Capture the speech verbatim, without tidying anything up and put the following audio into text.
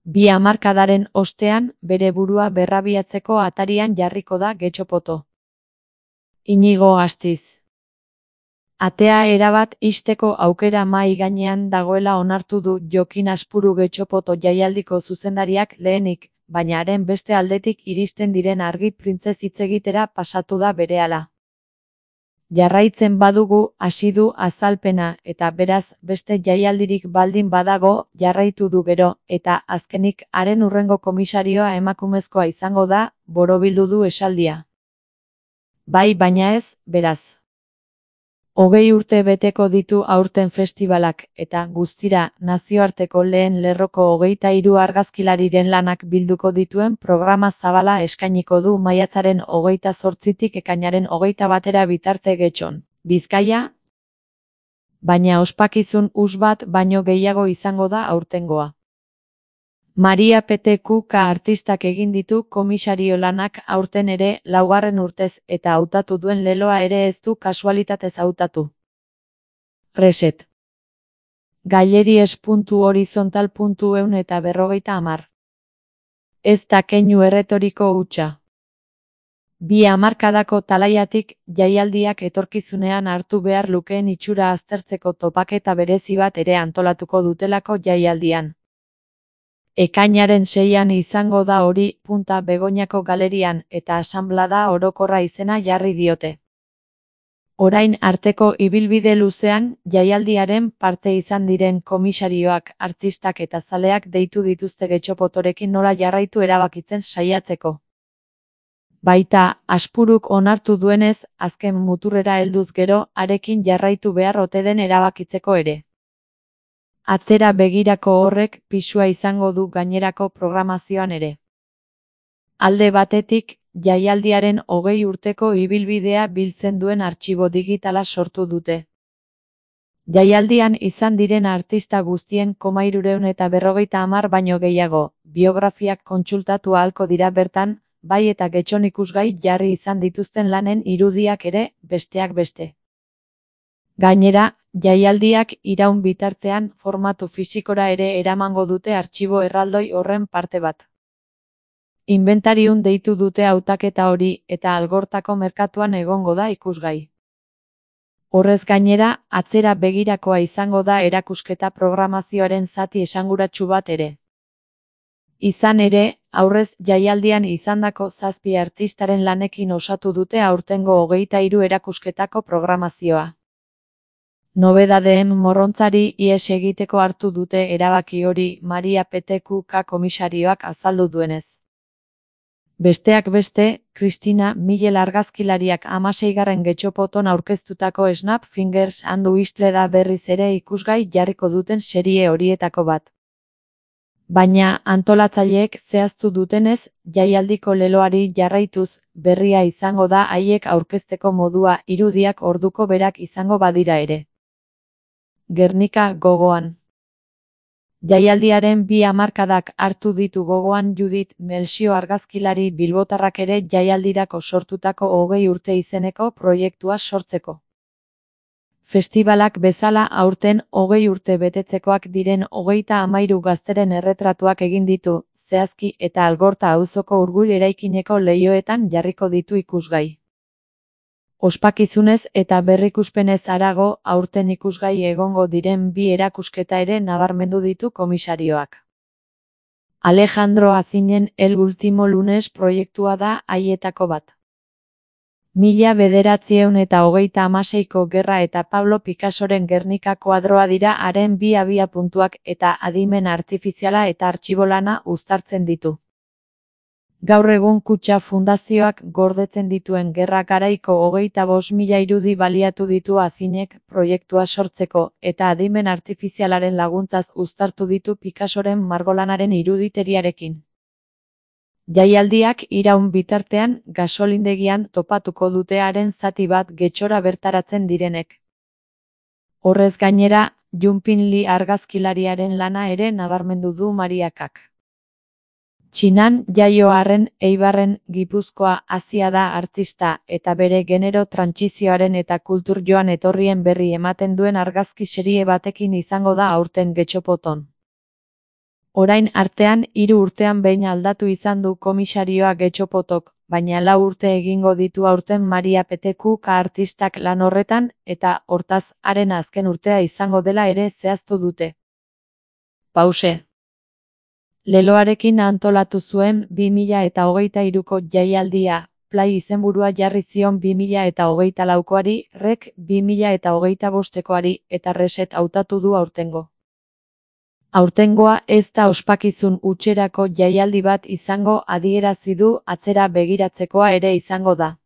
Bi hamarkadaren ostean, bere burua berrabiatzeko atarian jarriko da Getxopoto. Inigo Astiz. Atea erabat ixteko aukera mahai gainean dagoela onartu du Jokin Aspuru Getxopoto jaialdiko zuzendariak lehenik, baina haren beste aldetik iristen diren argi printzez hitz egitera pasatu da berehala. Jarraitzen badugu hasi du azalpena eta beraz beste jaialdirik baldin badago jarraitu du gero eta azkenik haren hurrengo komisarioa emakumezkoa izango da, borobildu du esaldia. Bai baina ez, beraz. Hogei urte beteko ditu aurten festibalak eta guztira nazioarteko lehen lerroko hogeita hiru argazkilariren lanak bilduko dituen programa zabala eskainiko du maiatzaren hogeita zortzitik ekainaren hogeita batera bitarte Getxon, Bizkaia. Baina ospakizun us bat baino gehiago izango da aurtengoa. Maria P T Q K artistak egin ditu komisario lanak aurten ere laugarren urtez eta hautatu duen leloa ere ez du kasualitatez hautatu. Reset. Galeries puntu horizontal puntu ehun eta berrogeita hamar. Ez da keinu erretoriko hutsa. Bi hamarkadako talaiatik jaialdiak etorkizunean hartu behar lukeen itxura aztertzeko topaketa berezi bat ere antolatuko dutelako jaialdian. Ekainaren seian izango da hori, Punta Begoñako galerian eta asanblada orokorra izena jarri diote. Orain arteko ibilbide luzean, jaialdiaren parte izan diren komisarioak, artistak eta zaleak deitu dituzte Getxopotorekin nola jarraitu erabakitzen saiatzeko. Baita, Aspuruk onartu duenez, azken muturrera helduz gero, harekin jarraitu behar ote den erabakitzeko ere. Atzera begirako horrek pisua izango du gainerako programazioan ere. Alde batetik, jaialdiaren hogei urteko ibilbidea biltzen duen artxibo digitala sortu dute. Jaialdian izan diren artista guztien koma hirurehun eta berrogeita hamar baino gehiago, biografiak kontsultatu ahalko dira bertan, bai eta Getxon ikusgai jarri izan dituzten lanen irudiak ere, besteak beste. Gainera, jaialdiak iraun bitartean formatu fisikora ere eramango dute artxibo erraldoi horren parte bat. Inventarium deitu dute hautaketa hori eta Algortako merkatuan egongo da ikusgai. Horrez gainera, atzera begirakoa izango da erakusketa programazioaren zati esanguratsu bat ere. Izan ere, aurrez jaialdian izandako zazpi artistaren lanekin osatu dute aurtengo hogeita hiru erakusketako programazioa. Nobedadeen morrontzari ihes egiteko hartu dute erabaki hori Maria P T Q K komisarioak azaldu duenez. Besteak beste, Kristina Miguel argazkilariak hamaseigarren Getxopoton aurkeztutako Snap Fingers and Whistle da berriz ere ikusgai jarriko duten serie horietako bat. Baina, antolatzaileek zehaztu dutenez, jaialdiko leloari jarraituz, berria izango da haiek aurkezteko modua irudiak orduko berak izango badira ere. Gernika gogoan. Jaialdiaren bi hamarkadak hartu ditu gogoan Judith Melxio argazkilari bilbotarrak ere jaialdirako sortutako hogei urte izeneko proiektua sortzeko. Festibalak bezala aurten hogei urte betetzekoak diren hogeita hamairu gazteren erretratuak egin ditu, zehazki eta Algorta auzoko Urgul eraikineko leihoetan jarriko ditu ikusgai. Ospakizunez eta berrikuspenez harago, aurten ikusgai egongo diren bi erakusketa ere nabarmendu ditu komisarioak. Alejandro Azinen El Último Lunes proiektua da haietako bat. Mila bederatziehun eta hogeita hamaseiko gerra eta Pablo Picassoren Gernika koadroa dira haren bi abiapuntuak eta adimen artifiziala eta artxibolana uztartzen ditu. Gaur egun Kutxa Fundazioak gordetzen dituen gerra garaiko hogeita bost mila irudi baliatu ditu Azinek proiektua sortzeko eta adimen artifizialaren laguntzaz uztartu ditu Picassoren margolanaren iruditeriarekin. Jaialdiak iraun bitartean gasolindegian topatuko dute haren zati bat Getxora bertaratzen direnek. Horrez gainera, Junpin Lee argazkilariaren lana ere nabarmendu du Mariakak. Txinan jaio arren Eibarren Gipuzkoa hazia da artista eta bere genero trantsizioaren eta kultur joan etorrien berri ematen duen argazki serie batekin izango da aurten Getxopoton. Orain artean hiru urtean behin aldatu izan du komisarioa Getxopotok, baina lau urte egingo ditu aurten Maria Petekuka artistak lan horretan, eta, hortaz, haren azken urtea izango dela ere zehaztu dute. Pause. Leloarekin antolatu zuen bi mila eta hogeita hiruko jaialdia, Play izenburua jarri zion bi mila eta hogeita laukoari, Rek bi mila eta hogeita bostekoari, eta Reset hautatu du aurtengo. Aurtengoa ez da ospakizun hutserako jaialdi bat izango adierazi du, atzera begiratzekoa ere izango da.